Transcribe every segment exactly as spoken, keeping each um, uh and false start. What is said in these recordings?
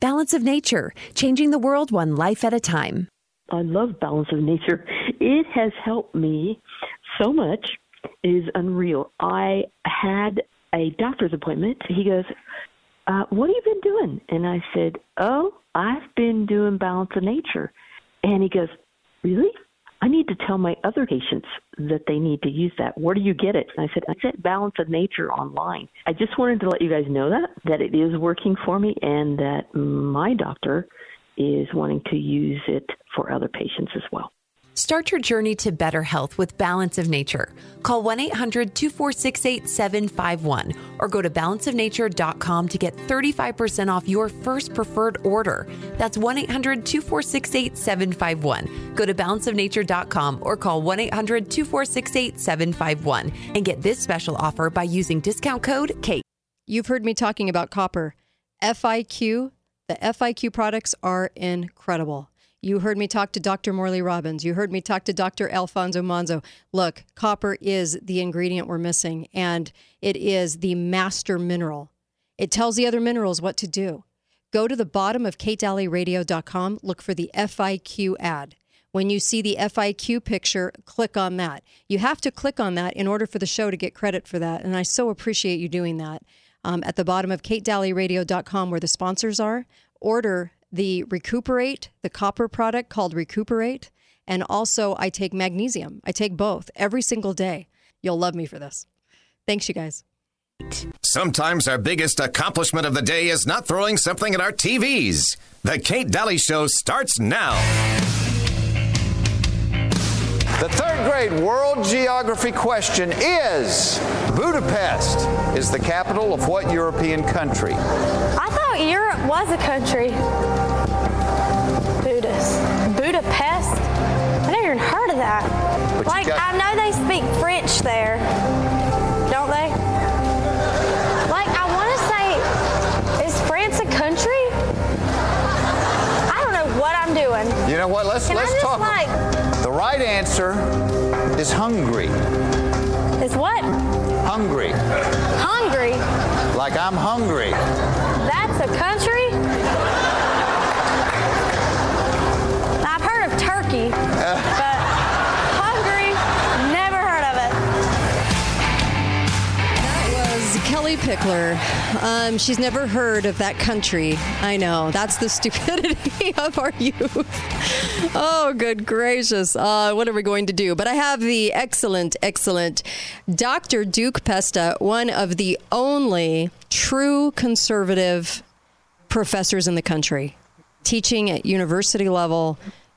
Balance of Nature, changing the world one life at a time. I love Balance of Nature. It has helped me so much. It is unreal. I had a doctor's appointment. He goes, uh, what have you been doing? And I said, oh, I've been doing Balance of Nature. And he goes, really? I need to tell my other patients that they need to use that. Where do you get it? And I said, I said Balance of Nature online. I just wanted to let you guys know that, that it is working for me and that my doctor is wanting to use it for other patients as well. Start your journey to better health with Balance of Nature. Call one eight hundred two four six eight seven five one or go to balance of nature dot com to get thirty-five percent off your first preferred order. That's one eight hundred two four six eight seven five one. Go to balance of nature dot com or call one eight hundred two four six eight seven five one and get this special offer by using discount code KATE. You've heard me talking about copper. F I Q, the F I Q products are incredible. You heard me talk to Doctor Morley Robbins. You heard me talk to Doctor Alfonso Manzo. Look, copper is the ingredient we're missing, and it is the master mineral. It tells the other minerals what to do. Go to the bottom of kate daly radio dot com, look for the F I Q ad. When you see the F I Q picture, click on that. You have to click on that in order for the show to get credit for that, and I so appreciate you doing that. Um, at the bottom of kate daly radio dot com, where the sponsors are, order the Recuperate, the copper product called Recuperate. And also I take magnesium. I take both every single day. You'll love me for this. Thanks, you guys. Sometimes our biggest accomplishment of the day is not throwing something at our T Vs. The Kate Daly Show starts now. The third grade world geography question is, Budapest is the capital of what European country? I thought Europe was a country. Budapest. Budapest? I never even heard of that. But like, got- I know they speak French there, don't they? Like, I want to say, is France a country? I don't know what I'm doing. You know what? Let's Can let's I just talk. like... The right answer is Hungary. Is what? Hungry. Hungry? Like I'm hungry. That's a country? Now, I've heard of Turkey, but Hungary, never heard of it. That was Kelly Pickler. Um, she's never heard of that country. I know. That's the stupidity of our youth. Oh, good gracious. Uh, what are we going to do? But I have the excellent, excellent Doctor Duke Pesta, one of the only true conservative professors in the country, teaching at university level,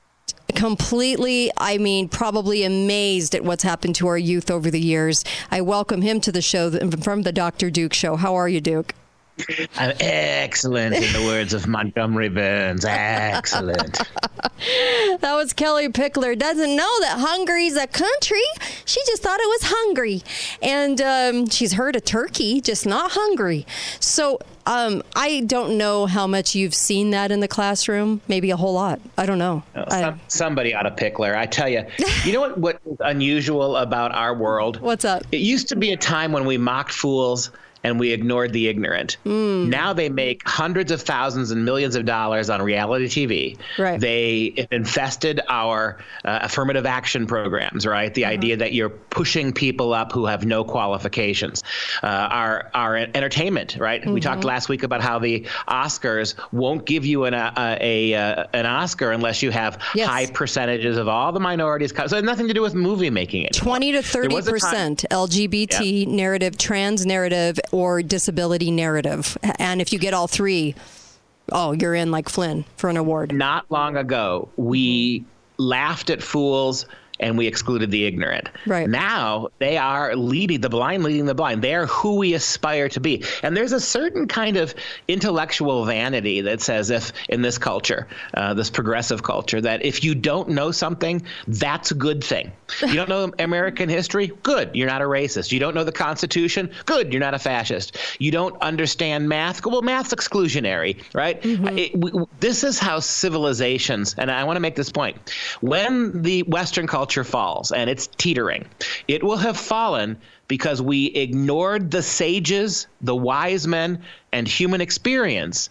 completely, I mean, probably amazed at what's happened to our youth over the years. I welcome him to the show from the Doctor Duke Show. How are you, Duke? I'm excellent, in the words of Montgomery Burns. Excellent. That was Kelly Pickler. Doesn't know that Hungary's a country. She just thought it was hungry. And um, she's heard of Turkey, just not Hungary. So um, I don't know how much you've seen that in the classroom. Maybe a whole lot. I don't know. Oh, I, some, somebody out of Pickler. I tell you, you know what, what is unusual about our world? What's up? It used to be a time when we mocked fools and we ignored the ignorant. Mm. Now they make hundreds of thousands and millions of dollars on reality T V. Right. They have infested our uh, affirmative action programs, right? The uh-huh. idea that you're pushing people up who have no qualifications. Uh, our our entertainment, right? Mm-hmm. We talked last week about how the Oscars won't give you an, a, a, a, an Oscar unless you have yes. high percentages of all the minorities. So it has nothing to do with movie making anymore. twenty to thirty percent L G B T yep. narrative, trans narrative, or disability narrative. And if you get all three, oh, you're in like Flynn for an award. Not long ago, we mm-hmm. laughed at fools and we excluded the ignorant. Right. Now they are leading the blind, leading the blind. They are who we aspire to be. And there's a certain kind of intellectual vanity that says if in this culture, uh, this progressive culture, that if you don't know something, that's a good thing. You don't know American history? Good. You're not a racist. You don't know the Constitution? Good. You're not a fascist. You don't understand math? Well, math's exclusionary, right? Mm-hmm. It, we, this is how civilizations, and I want to make this point, when the Western culture falls and it's teetering, it will have fallen because we ignored the sages, the wise men, and human experience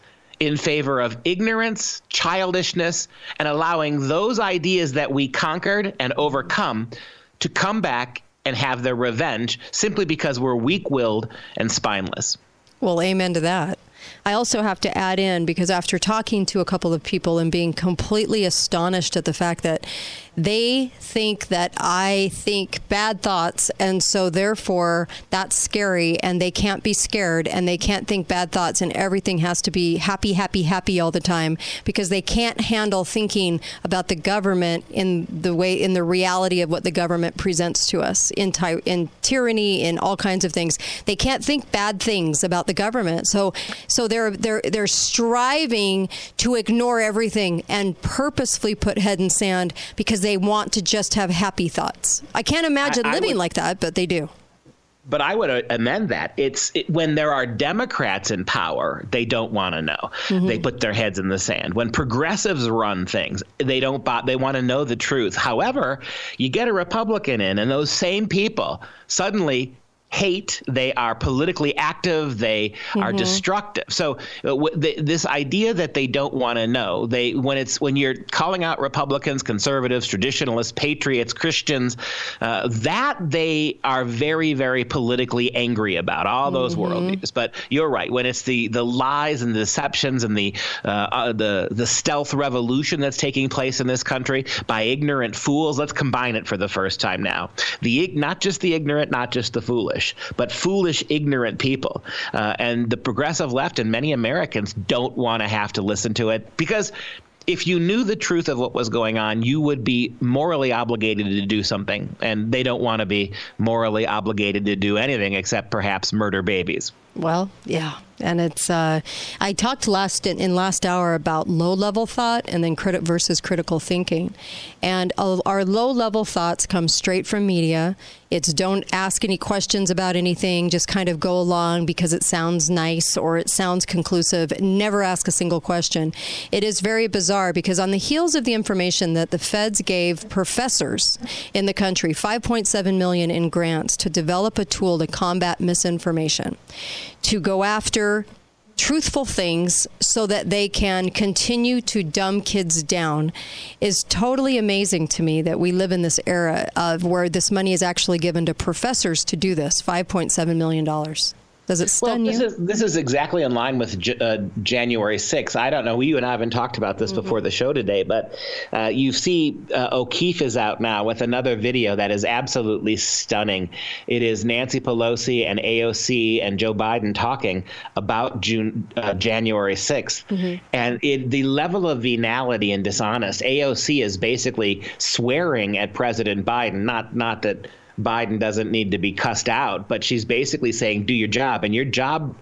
in favor of ignorance, childishness, and allowing those ideas that we conquered and overcome to come back and have their revenge simply because we're weak-willed and spineless. Well, amen to that. I also have to add in, because after talking to a couple of people and being completely astonished at the fact that they think that I think bad thoughts, and so therefore that's scary, and they can't be scared, and they can't think bad thoughts, and everything has to be happy, happy, happy all the time, because they can't handle thinking about the government in the way, in the reality of what the government presents to us, in, ty- in tyranny, in all kinds of things. They can't think bad things about the government. So, so they're they're they're striving to ignore everything and purposefully put head in sand because they want to just have happy thoughts. I can't imagine I, I living would, like that, but they do. But I would amend that. It's it, when there are Democrats in power, they don't want to know. Mm-hmm. They put their heads in the sand. When progressives run things, they don't. They want to know the truth. However, you get a Republican in, and those same people suddenly hate, they are politically active, they mm-hmm. are destructive. So uh, w- the, this idea that they don't want to know, they when it's when you're calling out Republicans, conservatives, traditionalists, patriots, Christians, uh, that they are very, very politically angry about, all those mm-hmm. worldviews. But you're right, when it's the the lies and the deceptions and the uh, uh, the the stealth revolution that's taking place in this country by ignorant fools, let's combine it for the first time now. The not just the ignorant, not just the foolish, but foolish, ignorant people. Uh, and the progressive left and many Americans don't want to have to listen to it, because if you knew the truth of what was going on, you would be morally obligated to do something. And they don't want to be morally obligated to do anything except perhaps murder babies. Well, yeah. And it's, uh, I talked last in, in last hour about low-level thought and then crit- versus critical thinking. And uh, our low-level thoughts come straight from media. It's don't ask any questions about anything, just kind of go along because it sounds nice or it sounds conclusive. Never ask a single question. It is very bizarre because on the heels of the information that the feds gave professors in the country, five point seven million dollars in grants to develop a tool to combat misinformation, to go after truthful things so that they can continue to dumb kids down, is totally amazing to me that we live in this era of where this money is actually given to professors to do this, five point seven million dollars. Does it stun well, this you? Is, this is exactly in line with J- uh, January sixth. I don't know. You and I haven't talked about this mm-hmm. before the show today, but uh, you see uh, O'Keefe is out now with another video that is absolutely stunning. It is Nancy Pelosi and A O C and Joe Biden talking about June, uh, January sixth. Mm-hmm. And it, the level of venality and dishonest, A O C is basically swearing at President Biden, not not that Biden doesn't need to be cussed out, but she's basically saying, do your job. And your job,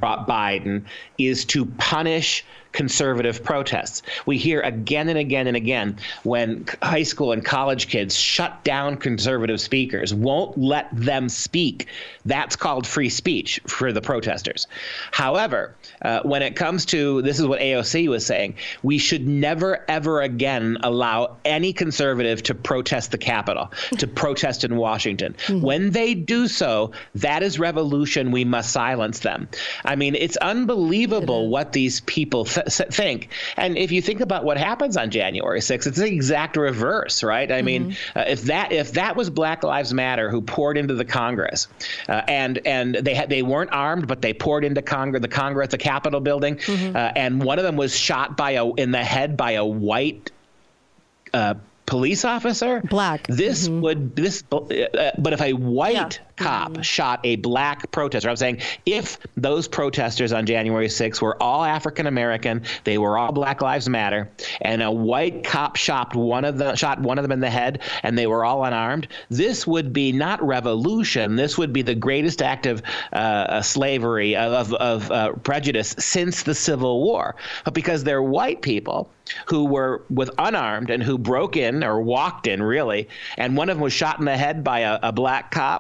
Biden, is to punish conservative protests. We hear again and again and again when high school and college kids shut down conservative speakers, won't let them speak. That's called free speech for the protesters. However, uh, when it comes to, this is what A O C was saying, we should never, ever again allow any conservative to protest the Capitol, to protest in Washington. Mm-hmm. When they do so, that is revolution. We must silence them. I mean, it's unbelievable it what these people th- think. And if you think about what happens on January sixth, it's the exact reverse, right? I mm-hmm. mean, uh, if that if that was Black Lives Matter who poured into the Congress, uh, and and they had they weren't armed, but they poured into Congress, the Congress, the Capitol building, mm-hmm. uh, and one of them was shot by a in the head by a white uh, police officer. Black. This mm-hmm. would this, uh, but if a white yeah. cop mm-hmm. shot a black protester, I'm saying if those protesters on January sixth were all African American, they were all Black Lives Matter, and a white cop shot one of them, shot one of them in the head, and they were all unarmed, this would be not revolution. This would be the greatest act of uh, slavery, of, of uh, prejudice since the Civil War. But because they're white people who were with unarmed and who broke in or walked in, really, and one of them was shot in the head by a, a black cop,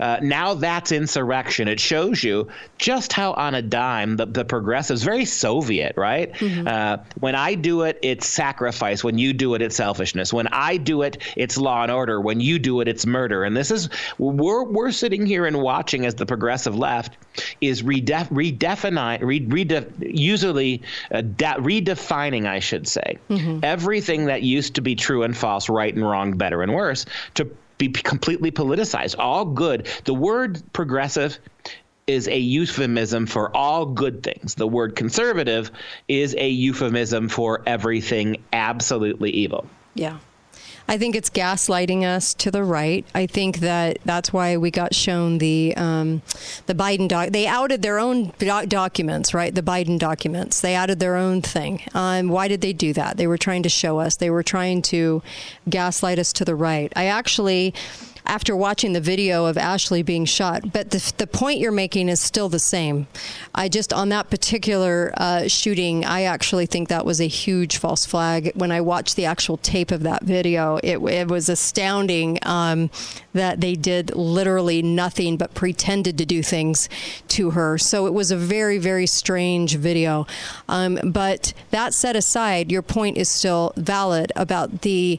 uh, now that's insurrection. It shows you just how on a dime the, the progressives, very Soviet, right? Mm-hmm. Uh, when I do it, it's sacrifice. When you do it, it's selfishness. When I do it, it's law and order. When you do it, it's murder. And this is, we're, we're sitting here and watching as the progressive left is redef, redefining, re, redef, usually uh, de, redefining, I should say, mm-hmm. everything that used to be true and false, right and wrong, better and worse, to be completely politicized. All good. The word progressive is a euphemism for all good things. The word conservative is a euphemism for everything absolutely evil. Yeah. I think it's gaslighting us to the right. I think that that's why we got shown the um, the Biden doc. They outed their own doc- documents, right? The Biden documents. They outed their own thing. Um, why did they do that? They were trying to show us. They were trying to gaslight us to the right. I actually, after watching the video of Ashley being shot, but the, the point you're making is still the same. I just, on that particular uh, shooting, I actually think that was a huge false flag. When I watched the actual tape of that video, it, it was astounding um, that they did literally nothing but pretended to do things to her. So it was a very, very strange video. Um, but that set aside, your point is still valid about the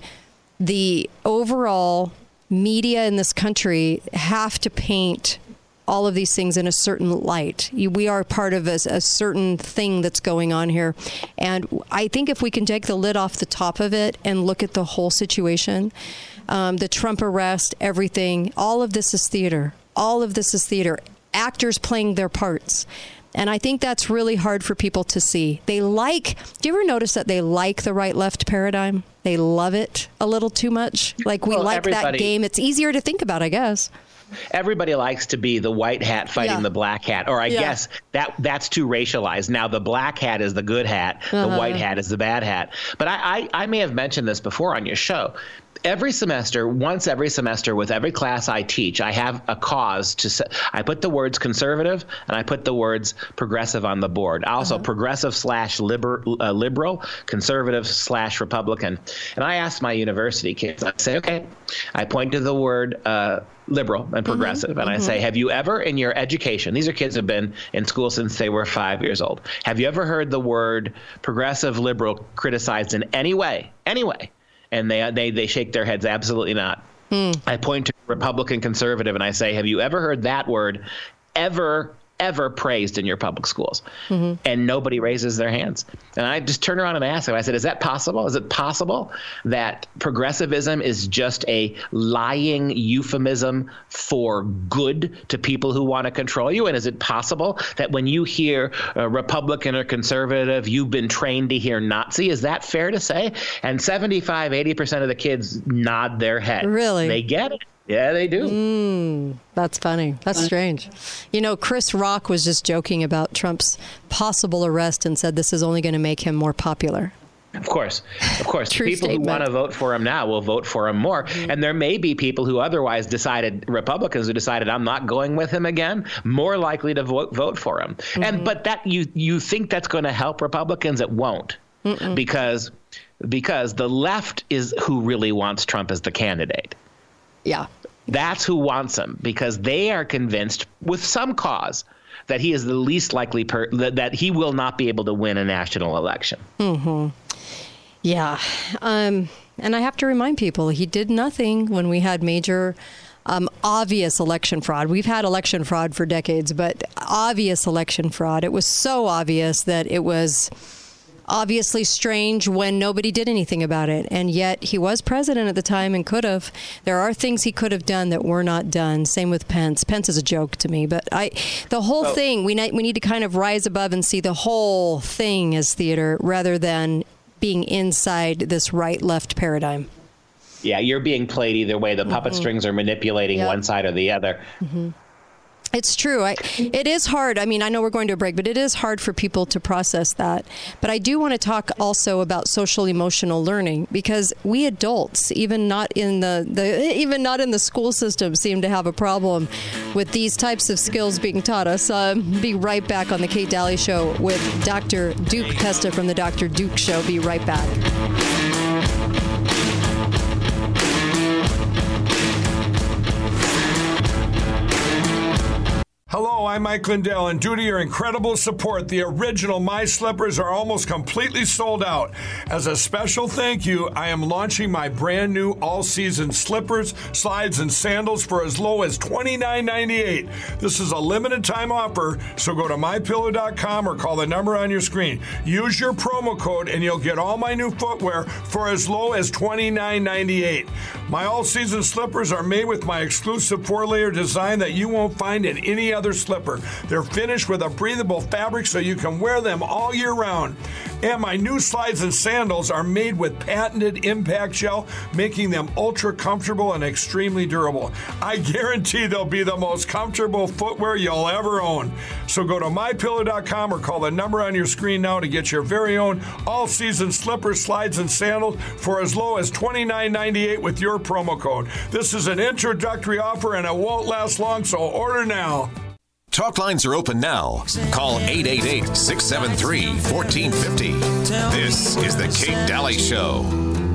the overall media in this country have to paint all of these things in a certain light. We are part of a, a certain thing that's going on here. And I think if we can take the lid off the top of it and look at the whole situation, um, the Trump arrest, everything, all of this is theater. All of this is theater. Actors playing their parts. And I think that's really hard for people to see. They like, do you ever notice that they like the right-left paradigm? They love it a little too much. Like we well, like that game. It's easier to think about, I guess. Everybody likes to be the white hat fighting yeah. the black hat, or I yeah. guess that that's too racialized. Now the black hat is the good hat, uh-huh. the white hat is the bad hat. But I, I, I may have mentioned this before on your show. Every semester, once every semester, with every class I teach, I have a cause to say, I put the words conservative and I put the words progressive on the board. Also, uh-huh. progressive slash liber, uh, liberal, conservative slash Republican. And I ask my university kids, I say, okay, I point to the word uh, liberal and progressive. Mm-hmm. And mm-hmm. I say, have you ever in your education, these are kids who have been in school since they were five years old. Have you ever heard the word progressive liberal criticized in any way, any way? And they they they shake their heads. Absolutely not. Hmm. I point to Republican conservative and I say, have you ever heard that word ever, ever praised in your public schools? Mm-hmm. And nobody raises their hands. And I just turn around and ask them, I said, is that possible? Is it possible that progressivism is just a lying euphemism for good to people who want to control you? And is it possible that when you hear a Republican or conservative, you've been trained to hear Nazi? Is that fair to say? And seventy-five, eighty percent of the kids nod their head. Really? They get it. Yeah, they do. Mm, that's funny. That's strange. You know, Chris Rock was just joking about Trump's possible arrest and said this is only going to make him more popular. Of course. Of course. True people statement. Who want to vote for him now will vote for him more. Mm-hmm. And there may be people who otherwise decided, Republicans who decided I'm not going with him again, more likely to vote vote for him. Mm-hmm. And but that you you think that's going to help Republicans? It won't. Mm-mm. Because because the left is who really wants Trump as the candidate. Yeah. That's who wants him because they are convinced with some cause that he is the least likely per- that, that he will not be able to win a national election. Mm-hmm. Yeah. Um, and I have to remind people he did nothing when we had major um, obvious election fraud. We've had election fraud for decades, but obvious election fraud. It was so obvious that it was obviously strange when nobody did anything about it. And yet he was president at the time and could have. There are things he could have done that were not done. Same with Pence. Pence is a joke to me. But I, the whole oh. thing, we, we need to kind of rise above and see the whole thing as theater rather than being inside this right-left paradigm. Yeah, you're being played either way. The puppet mm-hmm. strings are manipulating yep. one side or the other. Mm-hmm. It's true. I, it is hard. I mean, I know we're going to a break, but it is hard for people to process that. But I do want to talk also about social emotional learning because we adults, even not in the, the even not in the school system, seem to have a problem with these types of skills being taught us. Uh, be right back on the Kate Daly Show with Doctor Duke Pesta from the Doctor Duke Show. Be right back. Hello, I'm Mike Lindell, and due to your incredible support, the original My Slippers are almost completely sold out. As a special thank you, I am launching my brand new all-season slippers, slides, and sandals for as low as twenty-nine ninety-eight. This is a limited time offer, so go to my pillow dot com or call the number on your screen. Use your promo code, and you'll get all my new footwear for as low as twenty-nine ninety-eight. My all-season slippers are made with my exclusive four-layer design that you won't find in any other slipper. They're finished with a breathable fabric so you can wear them all year round. And my new slides and sandals are made with patented impact gel, making them ultra comfortable and extremely durable. I guarantee they'll be the most comfortable footwear you'll ever own. So go to my pillow dot com or call the number on your screen now to get your very own all-season slippers, slides, and sandals for as low as twenty-nine ninety-eight with your promo code. This is an introductory offer and it won't last long, so order now. Talk lines are open now. Call eight eight eight, six seven three, one four five zero. This is The Kate Daly Show.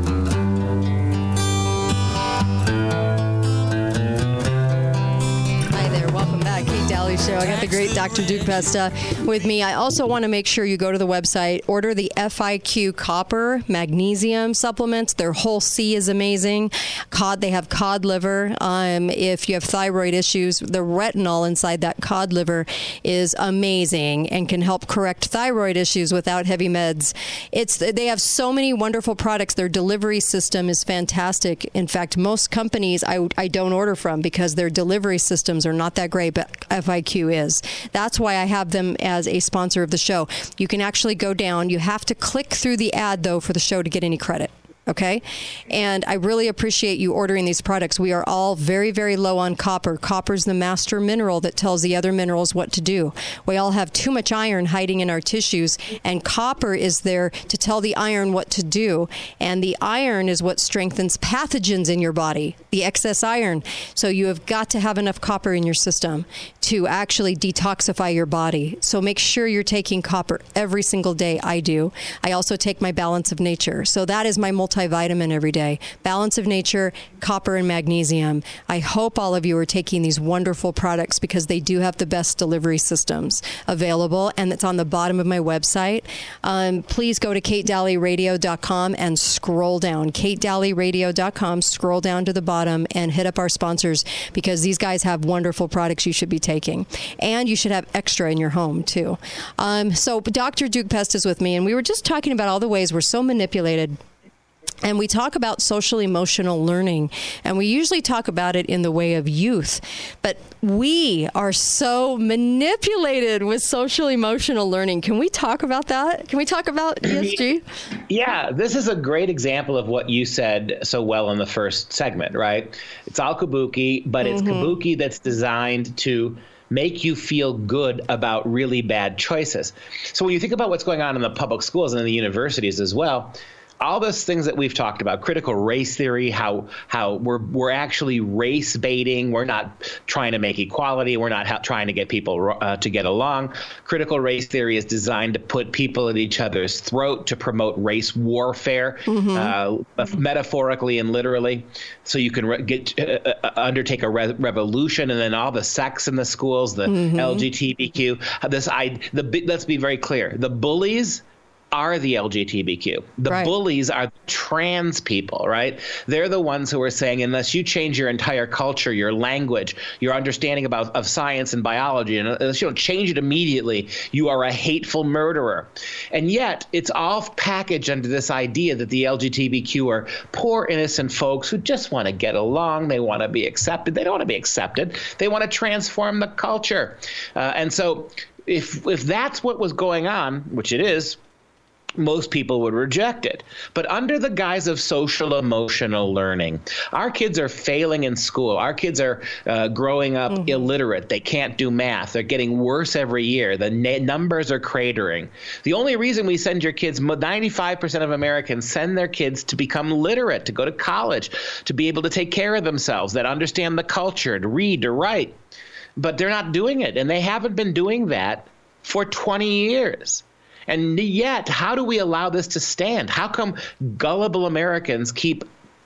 Hi there. Welcome back. Kate Daly Show. I got the great Doctor Duke Pesta with me. I also want to make sure you go to the website, order the F I Q copper, magnesium supplements. Their whole C is amazing. Cod, they have cod liver. Um, if you have thyroid issues, the retinol inside that cod liver is amazing and can help correct thyroid issues without heavy meds. It's they have so many wonderful products. Their delivery system is fantastic. In fact, most companies I, I don't order from because their delivery systems are not that great, but F I Q is. That's why I have them as a sponsor of the show. You can actually go down. You have to click through the ad, though, for the show to get any credit. Okay? And I really appreciate you ordering these products. We are all very, very low on copper. Copper's the master mineral that tells the other minerals what to do. We all have too much iron hiding in our tissues, and copper is there to tell the iron what to do. And the iron is what strengthens pathogens in your body, the excess iron. So you have got to have enough copper in your system to actually detoxify your body. So make sure you're taking copper every single day. I do. I also take my Balance of Nature. So that is my multi multivitamin every day. Balance of Nature, copper and magnesium. I hope all of you are taking these wonderful products because they do have the best delivery systems available, and it's on the bottom of my website. Um, please go to kate daly radio dot com and scroll down. kate daly radio dot com, scroll down to the bottom and hit up our sponsors because these guys have wonderful products you should be taking. And you should have extra in your home, too. Um, so Doctor Duke Pesta is with me, and we were just talking about all the ways we're so manipulated. And we talk about social emotional learning, and we usually talk about it in the way of youth. But we are so manipulated with social emotional learning. Can we talk about that? Can we talk about E S G? Yeah, this is a great example of what you said so well in the first segment, right? It's all kabuki, but it's mm-hmm. kabuki that's designed to make you feel good about really bad choices. So when you think about what's going on in the public schools and in the universities as well, all those things that we've talked about, critical race theory, how how we're we're actually race baiting. We're not trying to make equality. We're not ha- trying to get people uh, to get along. Critical race theory is designed to put people at each other's throat to promote race warfare, mm-hmm. uh, metaphorically and literally. So you can re- get uh, undertake a re- revolution, and then all the sex in the schools, the mm-hmm. L G B T Q. This I the let's be very clear. The bullies are the L G B T Q. The right. bullies are trans people, right? They're the ones who are saying, unless you change your entire culture, your language, your understanding about of science and biology, and unless you don't change it immediately, you are a hateful murderer. And yet, it's all packaged under this idea that the L G B T Q are poor, innocent folks who just want to get along. They want to be accepted. They don't want to be accepted. They want to transform the culture. Uh, and so if if that's what was going on, which it is, most people would reject it. But under the guise of social emotional learning, our kids are failing in school. Our kids are uh, growing up mm-hmm. illiterate. They can't do math. They're getting worse every year. The na- numbers are cratering. The only reason we send your kids, ninety-five percent of Americans send their kids to become literate, to go to college, to be able to take care of themselves, that understand the culture, to read, to write. But they're not doing it. And they haven't been doing that for twenty years. And yet, how do we allow this to stand? How come gullible Americans keep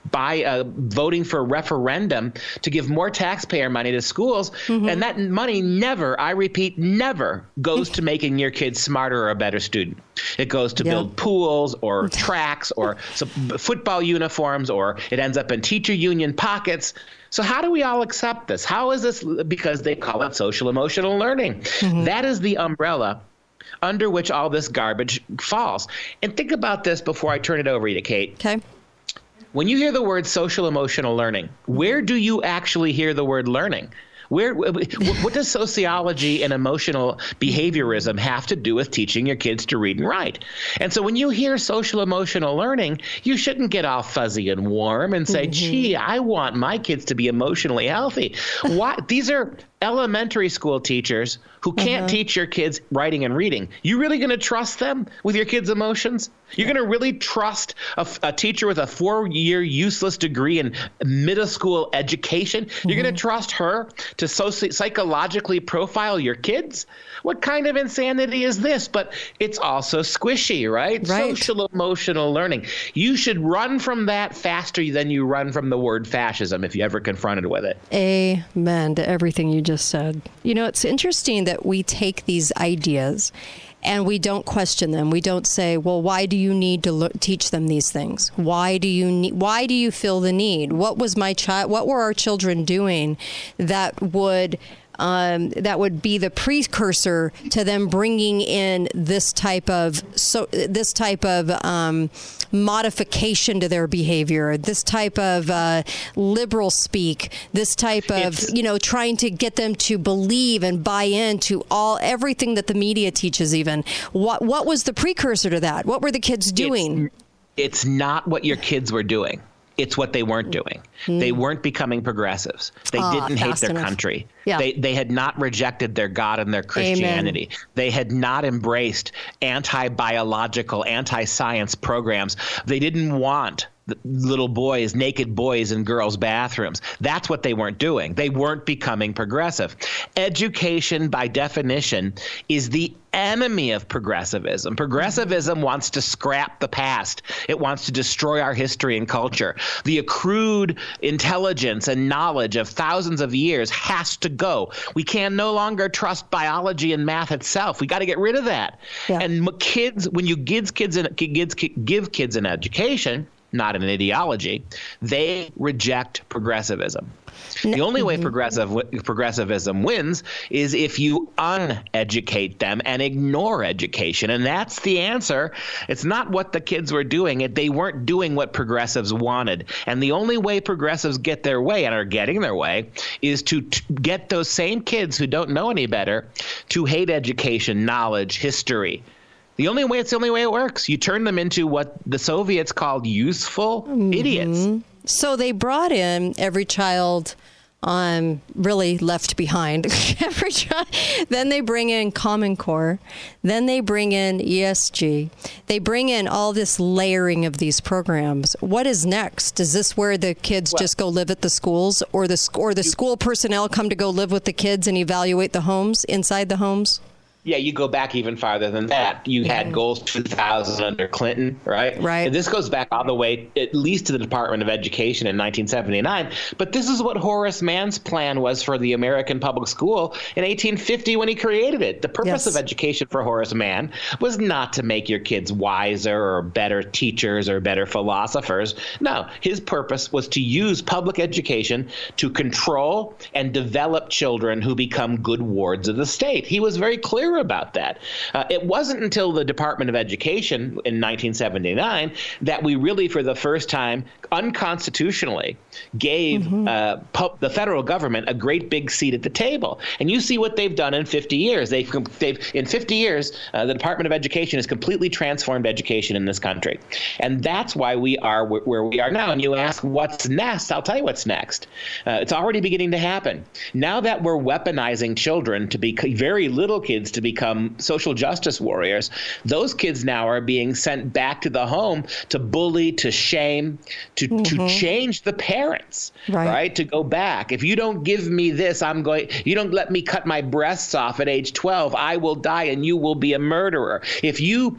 by uh, voting for a referendum to give more taxpayer money to schools. Mm-hmm. And that money never, I repeat, never goes to making your kids smarter or a better student. It goes to yep. build pools or tracks or some football uniforms, or it ends up in teacher union pockets. So how do we all accept this? How is this? Because they call it social emotional learning. Mm-hmm. That is the umbrella under which all this garbage falls. And think about this before I turn it over to you, Kate. Okay. When you hear the word social emotional learning, where do you actually hear the word learning? Where, what does sociology and emotional behaviorism have to do with teaching your kids to read and write? And so when you hear social emotional learning, you shouldn't get all fuzzy and warm and say, mm-hmm. gee, I want my kids to be emotionally healthy. Why? These are elementary school teachers who can't uh-huh. teach your kids writing and reading. You really going to trust them with your kids' emotions? You're yeah. going to really trust a, a teacher with a four-year useless degree in middle school education? Mm-hmm. You're going to trust her to soci- psychologically profile your kids? What kind of insanity is this? But it's also squishy, right? Right. Social emotional learning. You should run from that faster than you run from the word fascism if you ever confronted with it. Amen to everything you just said. You know, it's interesting that we take these ideas and we don't question them. We don't say, well, why do you need to lo- teach them these things? Why do you need, why do you feel the need? What was my child, what were our children doing that would Um, that would be the precursor to them bringing in this type of so this type of um, modification to their behavior, this type of uh, liberal speak, this type of it's, you know trying to get them to believe and buy into all everything that the media teaches. Even what what was the precursor to that? What were the kids doing? It's, it's not what your kids were doing. It's what they weren't doing. Mm. They weren't becoming progressives. They ah, didn't hate their enough. country. Yeah. They they had not rejected their God and their Christianity. Amen. They had not embraced anti-biological, anti-science programs. They didn't want little boys, naked boys in girls' bathrooms. That's what they weren't doing. They weren't becoming progressive. Education, by definition, is the enemy of progressivism. Progressivism wants to scrap the past. It wants to destroy our history and culture. The accrued intelligence and knowledge of thousands of years has to go. We can no longer trust biology and math itself. We got to get rid of that. Yeah. And kids, when you give kids an, kids, give kids an education, not an ideology, they reject progressivism. The only way progressive progressivism wins is if you uneducate them and ignore education. And that's the answer. It's not what the kids were doing. It, they weren't doing what progressives wanted. And the only way progressives get their way and are getting their way is to t- get those same kids who don't know any better to hate education, knowledge, history. The only way, it's the only way it works. You turn them into what the Soviets called useful mm-hmm. idiots. So they brought in every child um, really left behind. every child. Then they bring in Common Core. Then they bring in E S G. They bring in all this layering of these programs. What is next? Is this where the kids well, just go live at the schools, or the or the you, school personnel come to go live with the kids and evaluate the homes inside the homes? Yeah, you go back even farther than that. You had mm-hmm. goals two thousand under Clinton, right? Right. And this goes back all the way at least to the Department of Education in nineteen seventy-nine. But this is what Horace Mann's plan was for the American public school in eighteen fifty when he created it. The purpose yes. of education for Horace Mann was not to make your kids wiser or better teachers or better philosophers. No, his purpose was to use public education to control and develop children who become good wards of the state. He was very clear about that. Uh, it wasn't until the Department of Education in nineteen seventy-nine that we really, for the first time, unconstitutionally gave mm-hmm. uh, pu- the federal government a great big seat at the table. And you see what they've done in fifty years. They've, they've in fifty years, uh, the Department of Education has completely transformed education in this country. And that's why we are wh- where we are now. And you ask, what's next? I'll tell you what's next. Uh, it's already beginning to happen. Now that we're weaponizing children to be very little kids to become social justice warriors, those kids now are being sent back to the home to bully, to shame, to, mm-hmm. to change the parents, right. right? To go back. If you don't give me this, I'm going, you don't let me cut my breasts off at age twelve, I will die and you will be a murderer. If you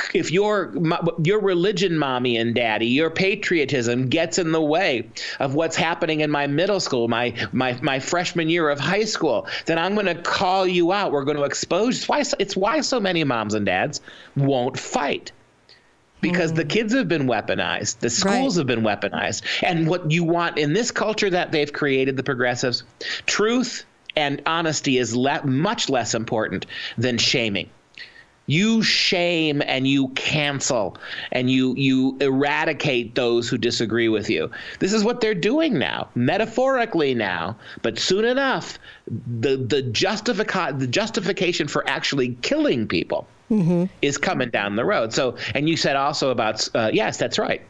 if your your religion, mommy and daddy, your patriotism gets in the way of what's happening in my middle school, my my my freshman year of high school, then I'm going to call you out. We're going to expose. It's why it's why so many moms and dads won't fight. Because mm. the kids have been weaponized, the schools right. have been weaponized, and what you want in this culture that they've created, the progressives, truth and honesty is le- much less important than shaming. You shame and you cancel and you you eradicate those who disagree with you. This is what they're doing now, metaphorically now. But soon enough, the the, justifica- the justification for actually killing people mm-hmm. is coming down the road. So, and you said also about, uh, yes, that's right.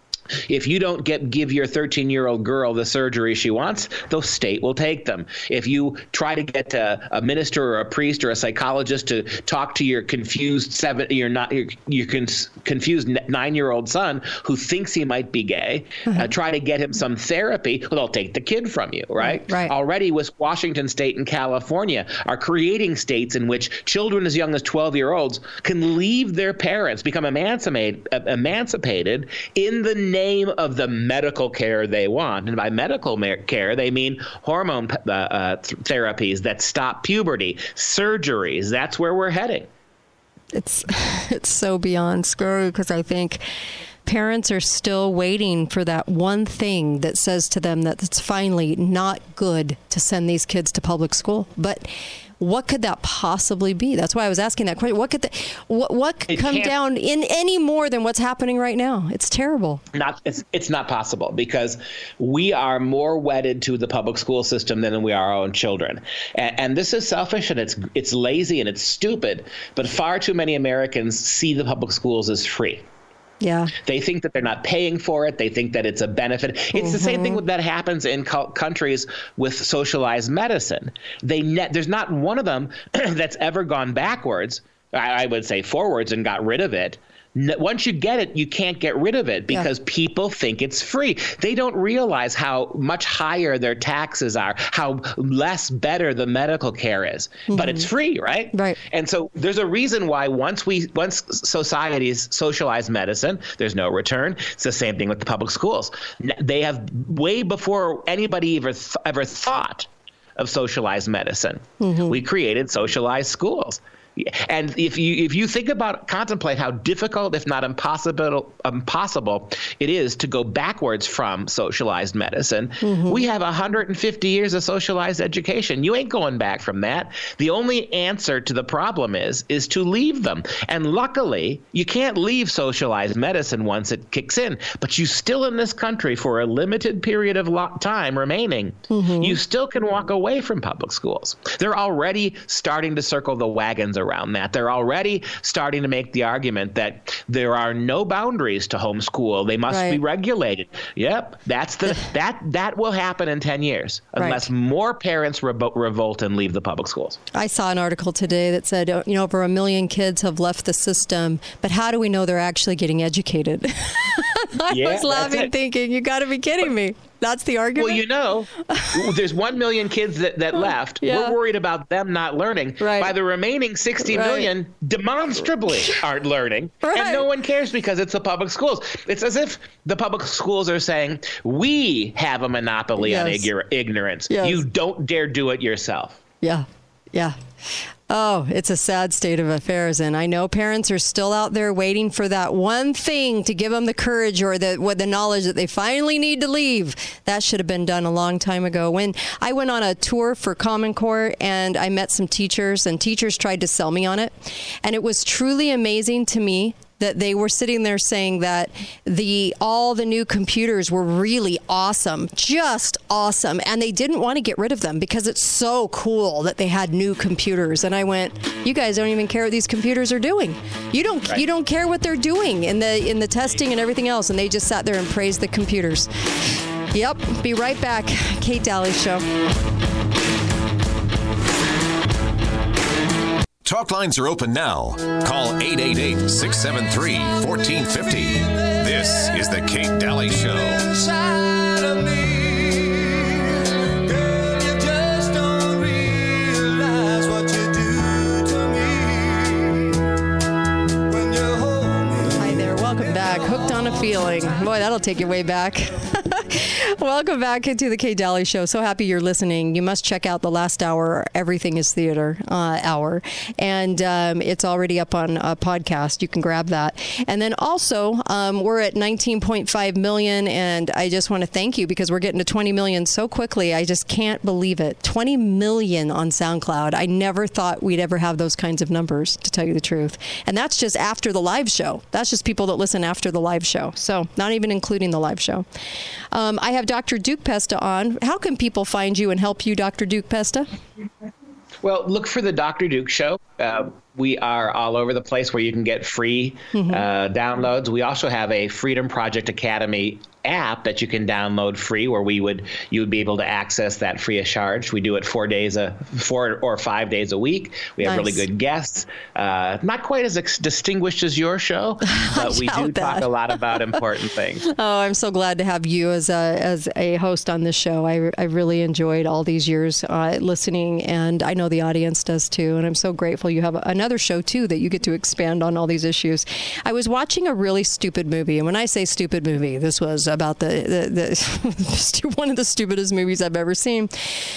If you don't get give your thirteen-year-old girl the surgery she wants, the state will take them. If you try to get a, a minister or a priest or a psychologist to talk to your confused seven, you're not your, your con, confused nine-year-old son who thinks he might be gay, uh-huh. uh, try to get him some therapy, well, they'll take the kid from you, right? Right. Already, with Washington State and California are creating states in which children as young as twelve-year-olds can leave their parents, become emancipated, emancipated in the name of the medical care they want. And by medical care, they mean hormone uh, uh, th- therapies that stop puberty, surgeries. That's where we're heading. It's it's so beyond scary because I think parents are still waiting for that one thing that says to them that it's finally not good to send these kids to public school. But what could that possibly be? That's why I was asking that question. What could the, what, what could come down in any more than what's happening right now? It's terrible. Not it's it's not possible because we are more wedded to the public school system than we are our own children. And, and this is selfish and it's it's lazy and it's stupid. But far too many Americans see the public schools as free. Yeah. They think that they're not paying for it. They think that it's a benefit. It's mm-hmm. the same thing that happens in co- countries with socialized medicine. They ne- There's not one of them that's ever gone backwards, I, I would say forwards, and got rid of it. Once you get it, you can't get rid of it because yeah. people think it's free. They don't realize how much higher their taxes are, how less better the medical care is. Mm-hmm. But it's free, right? Right. And so there's a reason why once we once societies socialize medicine, there's no return. It's the same thing with the public schools. They have way before anybody ever th- ever thought of socialized medicine. Mm-hmm. We created socialized schools. And if you if you think about, contemplate how difficult, if not impossible, impossible it is to go backwards from socialized medicine, mm-hmm. we have one hundred fifty years of socialized education. You ain't going back from that. The only answer to the problem is is to leave them. And luckily, you can't leave socialized medicine once it kicks in. But you still in this country for a limited period of lo- time remaining, mm-hmm. you still can walk away from public schools. They're already starting to circle the wagons around. around that. They're already starting to make the argument that there are no boundaries to homeschool. They must right. be regulated. Yep, that's the that that will happen in ten years unless right. more parents re- revolt and leave the public schools. I saw an article today that said, you know, over a million kids have left the system, but how do we know they're actually getting educated? I yeah, was laughing, thinking, you got to be kidding me. That's the argument? Well, you know, there's one million kids that, that left. Yeah. We're worried about them not learning. Right. By the remaining sixty right. million demonstrably aren't learning. Right. And no one cares because it's the public schools. It's as if the public schools are saying, we have a monopoly yes. on igor- ignorance. Yes. You don't dare do it yourself. Yeah, yeah. Oh, it's a sad state of affairs. And I know parents are still out there waiting for that one thing to give them the courage or the, what, the knowledge that they finally need to leave. That should have been done a long time ago. When I went on a tour for Common Core and I met some teachers, and teachers tried to sell me on it. And it was truly amazing to me that they were sitting there saying that the all the new computers were really awesome, just awesome. And they didn't want to get rid of them because it's so cool that they had new computers. And I went, you guys don't even care what these computers are doing. You don't right. you don't care what they're doing in the in the testing and everything else. And they just sat there and praised the computers. Yep, be right back. Kate Daly Show. Talk lines are open now. Call eight eight eight, six seven three, one four five zero. This is the Kate Daly Show. welcome back. Hooked on a Feeling. Boy, that'll take you way back. Welcome back into the Kate Daly Show. So happy you're listening. You must check out the last hour, Everything is Theater uh, hour. And um, it's already up on a podcast. You can grab that. And then also, um, we're at nineteen point five million. And I just want to thank you because we're getting to twenty million so quickly. I just can't believe it. twenty million on SoundCloud. I never thought we'd ever have those kinds of numbers, to tell you the truth. And that's just after the live show. That's just people that listen after the live show. So not even including the live show. Um, I have Doctor Duke Pesta on. How can people find you and help you, Doctor Duke Pesta? Well, look for the Doctor Duke Show. Uh, we are all over the place where you can get free mm-hmm. uh, downloads. We also have a Freedom Project Academy app that you can download free, where we would you would be able to access that free of charge. We do it four days a four or five days a week. We have nice. really good guests, uh, not quite as ex- distinguished as your show, but we do that. talk a lot about important things. Oh, I'm so glad to have you as a as a host on this show. I I really enjoyed all these years uh, listening, and I know the audience does too. And I'm so grateful you have another show too that you get to expand on all these issues. I was watching a really stupid movie, and when I say stupid movie, this was about the, the, the one of the stupidest movies I've ever seen.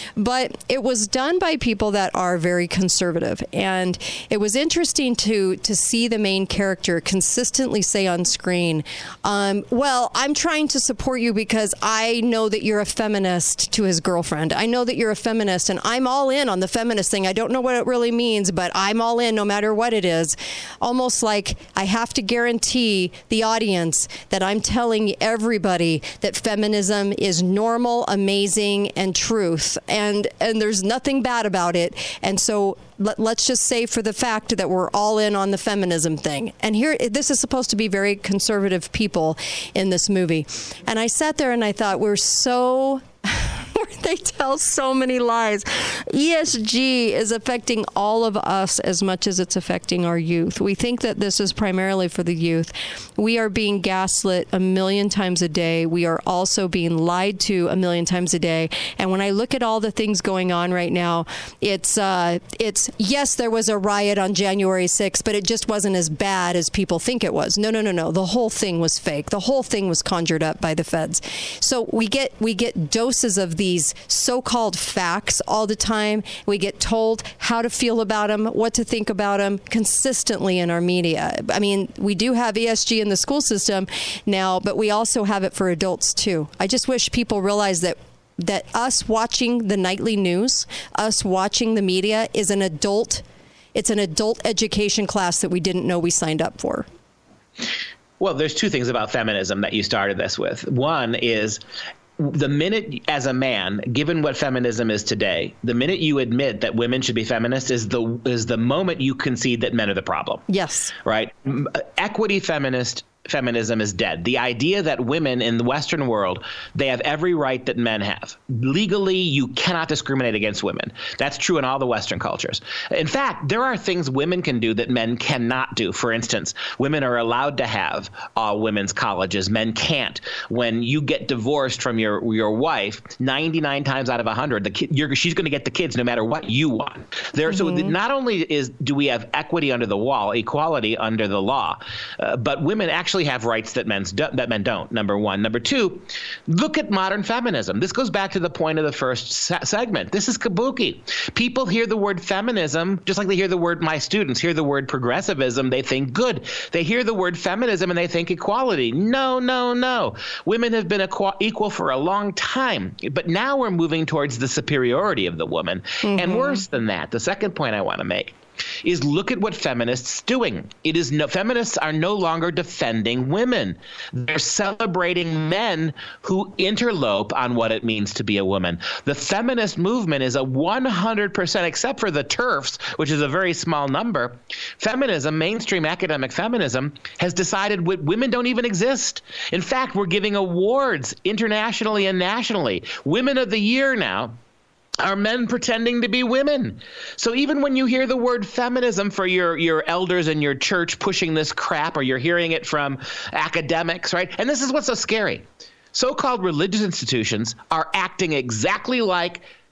But it was done by people that are very conservative. And it was interesting to to see the main character consistently say on screen, um, well, I'm trying to support you because I know that you're a feminist, to his girlfriend. I know that you're a feminist, and I'm all in on the feminist thing. I don't know what it really means, but I'm all in no matter what it is. Almost like I have to guarantee the audience that I'm telling everybody that feminism is normal, amazing, and truth, and and there's nothing bad about it. And so let, let's just say for the fact that we're all in on the feminism thing. And here, this is supposed to be very conservative people in this movie. And I sat there and I thought, we're so... They tell so many lies. E S G is affecting all of us as much as it's affecting our youth. We think that this is primarily for the youth. We are being gaslit a million times a day. We are also being lied to a million times a day. And when I look at all the things going on right now, it's, uh, it's yes, there was a riot on January sixth, but it just wasn't as bad as people think it was. No, no, no, no. The whole thing was fake. The whole thing was conjured up by the feds. So we get we get doses of these so-called facts all the time. We get told how to feel about them, what to think about them consistently in our media. I mean, we do have E S G in the school system now, but we also have it for adults too. I just wish people realize that that us watching the nightly news, us watching the media is an adult, it's an adult education class that we didn't know we signed up for. Well, there's two things about feminism that you started this with. One is the minute, as a man, given what feminism is today, the minute you admit that women should be feminists is the is the moment you concede that men are the problem. Yes. Right? Equity feminist feminism is dead. The idea that women in the Western world, they have every right that men have. Legally, you cannot discriminate against women. That's true in all the Western cultures. In fact, there are things women can do that men cannot do. For instance, women are allowed to have all women's colleges. Men can't. When you get divorced from your your wife, ninety-nine times out of one hundred, the kid, you're, she's going to get the kids no matter what you want. There, mm-hmm. So the, not only is do we have equity under the wall, equality under the law, uh, but women actually have rights that men's do, that men don't, number one. Number two, look at modern feminism. This goes back to the point of the first se- segment. This is kabuki. People hear the word feminism, just like they hear the word, my students hear the word progressivism, they think good. They hear the word feminism and they think equality. No, no, no. Women have been equ- equal for a long time, but now we're moving towards the superiority of the woman. Mm-hmm. And worse than that, the second point I want to make is look at what feminists doing. It is no feminists are no longer defending women. They're celebrating men who interlope on what it means to be a woman. The feminist movement is a one hundred percent, except for the TERFs, which is a very small number. Feminism, mainstream academic feminism, has decided w- women don't even exist. In fact, we're giving awards internationally and nationally. Women of the Year now are men pretending to be women. So even when you hear the word feminism for your, your elders in your church pushing this crap, or you're hearing it from academics, right? And this is what's so scary. So-called religious institutions are acting exactly like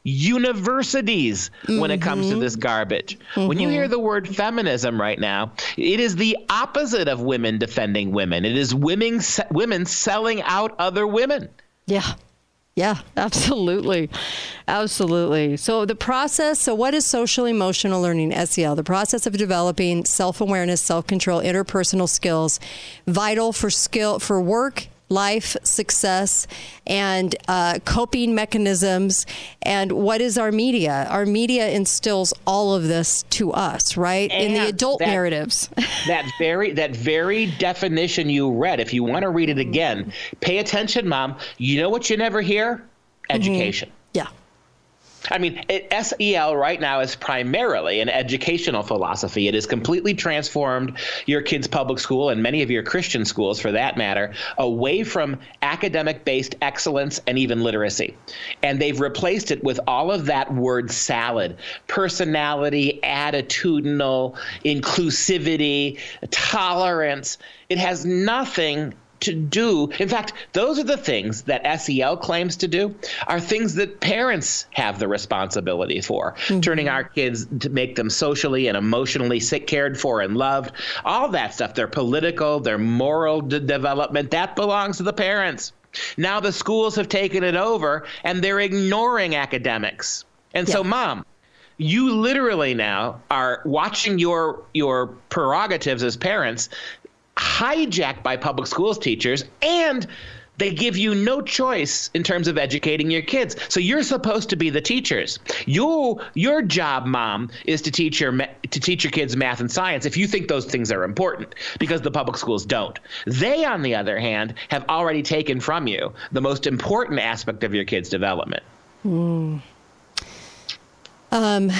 universities mm-hmm. when it comes to this garbage. Mm-hmm. When you hear the word feminism right now, it is the opposite of women defending women. It is women, women selling out other women. Yeah. Yeah, absolutely. Absolutely. So the process, so what is social emotional learning, S E L? The process of developing self-awareness, self-control, interpersonal skills, vital for skill, for work, life, success, and uh, coping mechanisms. And what is our media? Our media instills all of this to us, right? And in the adult that, narratives. that very that very definition you read, if you want to read it again, pay attention, Mom. You know what you never hear? Education. Mm-hmm. Yeah. I mean, it, S E L right now is primarily an educational philosophy. It has completely transformed your kids' public school and many of your Christian schools, for that matter, away from academic-based excellence and even literacy. And they've replaced it with all of that word salad: personality, attitudinal, inclusivity, tolerance. It has nothing to do. In fact, those are the things that S E L claims to do, are things that parents have the responsibility for. Mm-hmm. Turning our kids to make them socially and emotionally sick, cared for and loved. All that stuff, their political, their moral de- development, that belongs to the parents. Now the schools have taken it over and they're ignoring academics. And yeah. so, Mom, you literally now are watching your your prerogatives as parents hijacked by public schools teachers, and they give you no choice in terms of educating your kids. So you're supposed to be the teachers. You, your job, Mom, is to teach your to teach your kids math and science if you think those things are important, because the public schools don't. They, on the other hand, have already taken from you the most important aspect of your kids' development. Mm. Um.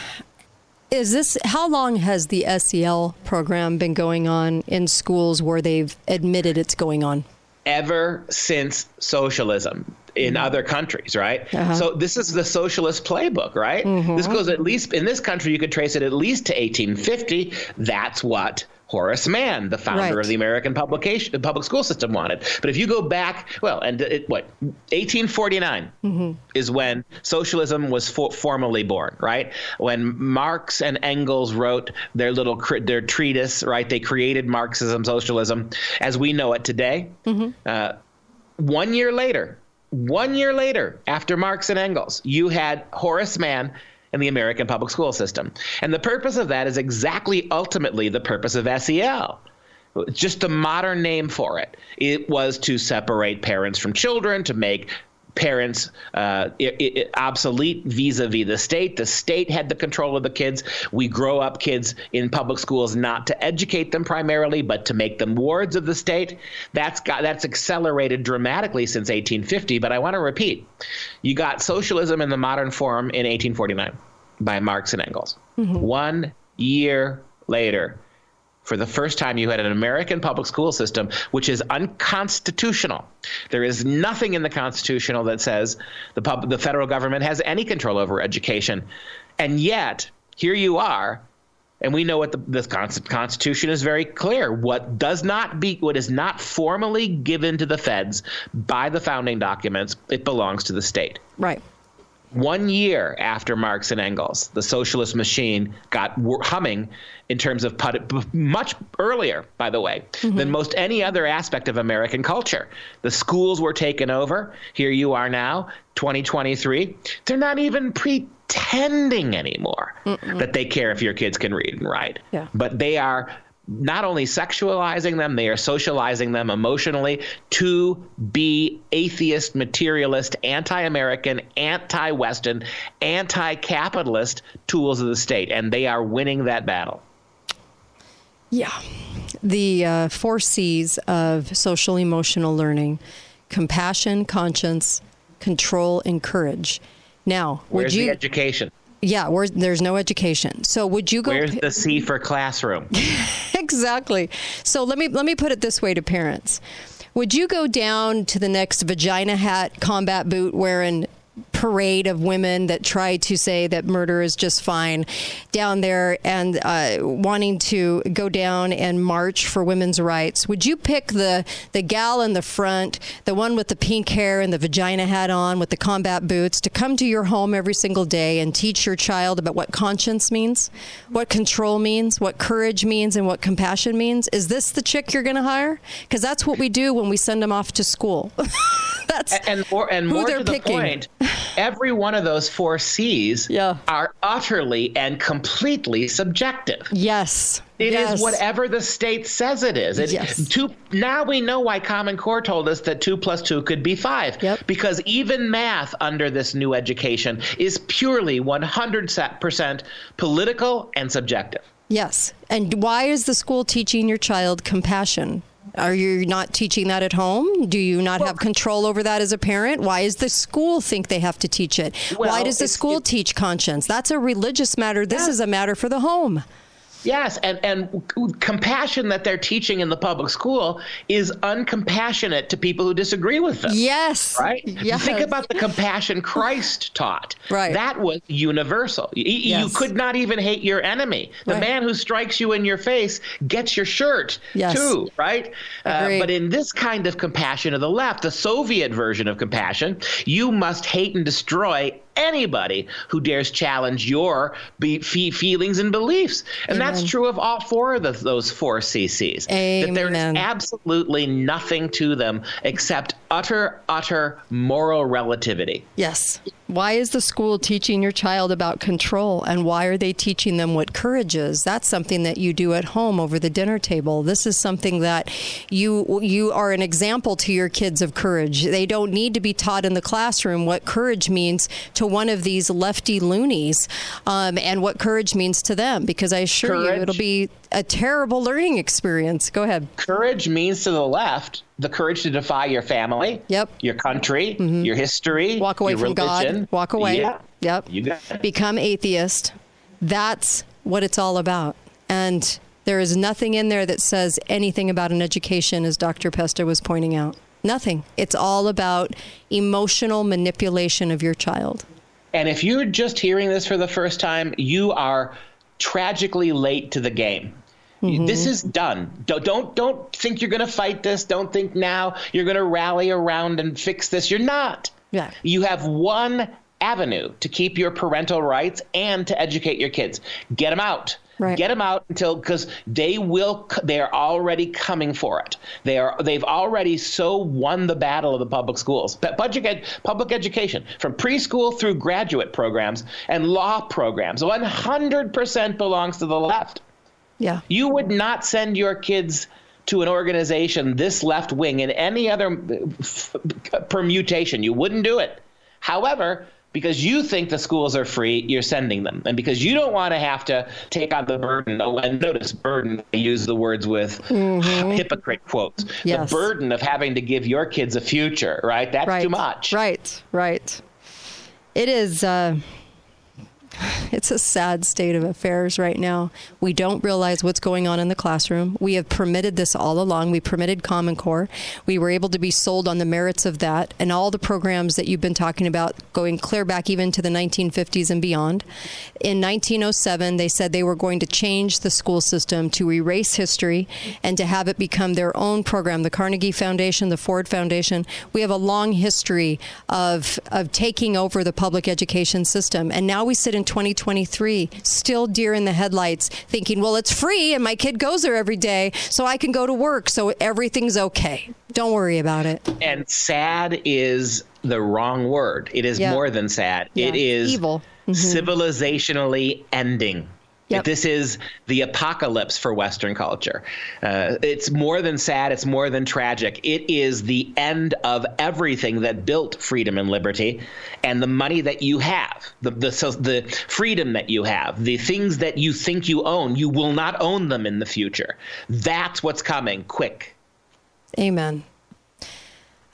Is this, how long has the S E L program been going on in schools where they've admitted it's going on? Ever since socialism in mm-hmm. other countries, right? Uh-huh. So this is the socialist playbook, right? Mm-hmm. This goes at least, in this country, you could trace it at least to eighteen fifty. That's what Horace Mann, the founder right. of the American publication public school system, wanted. But if you go back, well, and it, what, eighteen forty-nine mm-hmm. is when socialism was for, formally born, right? When Marx and Engels wrote their little their treatise, right? They created Marxism, socialism, as we know it today. Mm-hmm. Uh, one year later, one year later, after Marx and Engels, you had Horace Mann and the American public school system. And the purpose of that is exactly ultimately the purpose of S E L. Just the modern name for it. It was to separate parents from children, to make parents uh, it, it, obsolete vis-a-vis the state. The state had the control of the kids. We grow up kids in public schools not to educate them primarily, but to make them wards of the state. That's got that's accelerated dramatically since eighteen fifty. But I want to repeat, you got socialism in the modern form in eighteen forty-nine by Marx and Engels. Mm-hmm. One year later, for the first time, you had an American public school system which is unconstitutional. There is nothing in the Constitution that says the pub, the federal government has any control over education. And yet, here you are, and we know what the, the Constitution is very clear. What does not be, what is not formally given to the feds by the founding documents, it belongs to the state. Right. One year after Marx and Engels, the socialist machine got humming in terms of put, much earlier, by the way, mm-hmm. than most any other aspect of American culture. The schools were taken over. Here you are now, twenty twenty-three. They're not even pretending anymore Mm-mm. that they care if your kids can read and write. Yeah. But they are not only sexualizing them, they are socializing them emotionally to be atheist, materialist, anti-American, anti-Western, anti-capitalist tools of the state. And they are winning that battle. Yeah. The uh, four C's of social emotional learning: compassion, conscience, control, and courage. Now, where's would you, the education? Yeah, where, there's no education. So would you go? Where's the C for classroom? Exactly. So let me let me put it this way to parents. Would you go down to the next vagina hat combat boot wearing parade of women that try to say that murder is just fine down there and uh, wanting to go down and march for women's rights, would you pick the, the gal in the front, the one with the pink hair and the vagina hat on with the combat boots, to come to your home every single day and teach your child about what conscience means, what control means, what courage means, and what compassion means? Is this the chick you're going to hire? Because that's what we do when we send them off to school. That's and more, and who more they're to the picking. point, every one of those four C's Yeah. are utterly and completely subjective. Yes. It yes. is whatever the state says it is. It, Yes. two, now we know why Common Core told us that two plus two could be five. Yep. Because even math under this new education is purely one hundred percent political and subjective. Yes. And why is the school teaching your child compassion? Are you not teaching that at home? Do you not Well, have control over that as a parent? Why does the school think they have to teach it? Well, Why does the it's- school it- teach conscience? That's a religious matter. This Yeah. is a matter for the home. Yes, and, and compassion that they're teaching in the public school is uncompassionate to people who disagree with them. Yes. Right? Yes. Think about the compassion Christ taught. Right. That was universal. Y- Yes. You could not even hate your enemy. The Right. man who strikes you in your face gets your shirt Yes. too, right? Uh, Agreed. but in this kind of compassion of the left, the Soviet version of compassion, you must hate and destroy anybody who dares challenge your be- fe- feelings and beliefs. And Amen. that's true of all four of the, those four C Cs. That there is Amen. absolutely nothing to them except utter, utter moral relativity. Yes. Why is the school teaching your child about control, and why are they teaching them what courage is? That's something that you do at home over the dinner table. This is something that you you are an example to your kids of courage. They don't need to be taught in the classroom what courage means to one of these lefty loonies, um, and what courage means to them, because I assure you Courage. it'll be a terrible learning experience. Go ahead. Courage means to the left the courage to defy your family, Yep. your country, your history, Walk away your from religion. God. Walk away. Yeah. Yep. You got it. Become atheist. That's what it's all about. And there is nothing in there that says anything about an education, as Doctor Pesta was pointing out. Nothing. It's all about emotional manipulation of your child. And if you're just hearing this for the first time, you are tragically late to the game. Mm-hmm. This is done. Don't, don't don't think you're going to fight this. Don't think now you're going to rally around and fix this. You're not. Yeah. You have one avenue to keep your parental rights and to educate your kids. Get them out. Right. Get them out until, because they will. They are already coming for it. They are. They've already so won the battle of the public schools. But public ed, public education, from preschool through graduate programs and law programs, one hundred percent belongs to the left. Yeah. You would not send your kids to an organization this left wing in any other f- permutation. You wouldn't do it. However, because you think the schools are free, you're sending them. And because you don't want to have to take on the burden, oh, and notice burden, I use the words with Mm-hmm. hypocrite quotes, Yes. the burden of having to give your kids a future, right? That's Right. too much. Right. Right. It is. Uh, It's a sad state of affairs right now. We don't realize what's going on in the classroom. We have permitted this all along. We permitted Common Core. We were able to be sold on the merits of that and all the programs that you've been talking about, going clear back even to the nineteen fifties and beyond. In nineteen oh seven, they said they were going to change the school system to erase history and to have it become their own program. The Carnegie Foundation, the Ford Foundation. We have a long history of, of taking over the public education system. And now we sit in twenty twenty-three, still deer in the headlights, thinking, well, it's free and my kid goes there every day, so I can go to work, so everything's okay. Don't worry about it. And sad is the wrong word. It is Yeah. more than sad. Yeah. It is Evil. Mhm. civilizationally ending. Yep. This is the apocalypse for Western culture. Uh, it's more than sad. It's more than tragic. It is the end of everything that built freedom and liberty, and the money that you have, the the so the freedom that you have, the things that you think you own. You will not own them in the future. That's what's coming. Quick. Amen.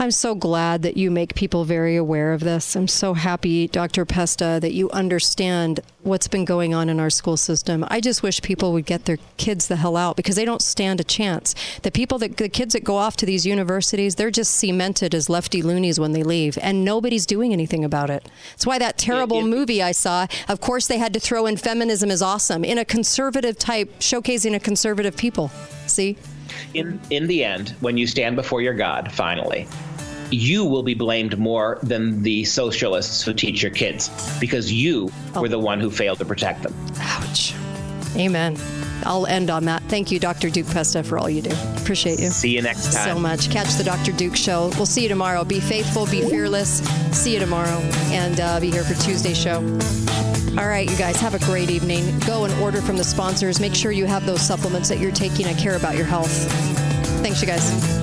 I'm so glad that you make people very aware of this. I'm so happy, Doctor Pesta, that you understand what's been going on in our school system. I just wish people would get their kids the hell out because they don't stand a chance. The people that the kids that go off to these universities, they're just cemented as lefty loonies when they leave, and nobody's doing anything about it. That's why that terrible yeah, yeah. movie I saw, of course they had to throw in feminism is awesome in a conservative type, showcasing a conservative people. See? In in the end, when you stand before your God, finally, you will be blamed more than the socialists who teach your kids because you oh. were the one who failed to protect them. Ouch. Amen. I'll end on that. Thank you, Doctor Duke Pesta, for all you do. Appreciate you. See you next time. So much. Catch the Doctor Duke Show. We'll see you tomorrow. Be faithful, be fearless. See you tomorrow. And uh, be here for Tuesday's show. All right, you guys, have a great evening. Go and order from the sponsors. Make sure you have those supplements that you're taking. I care about your health. Thanks, you guys.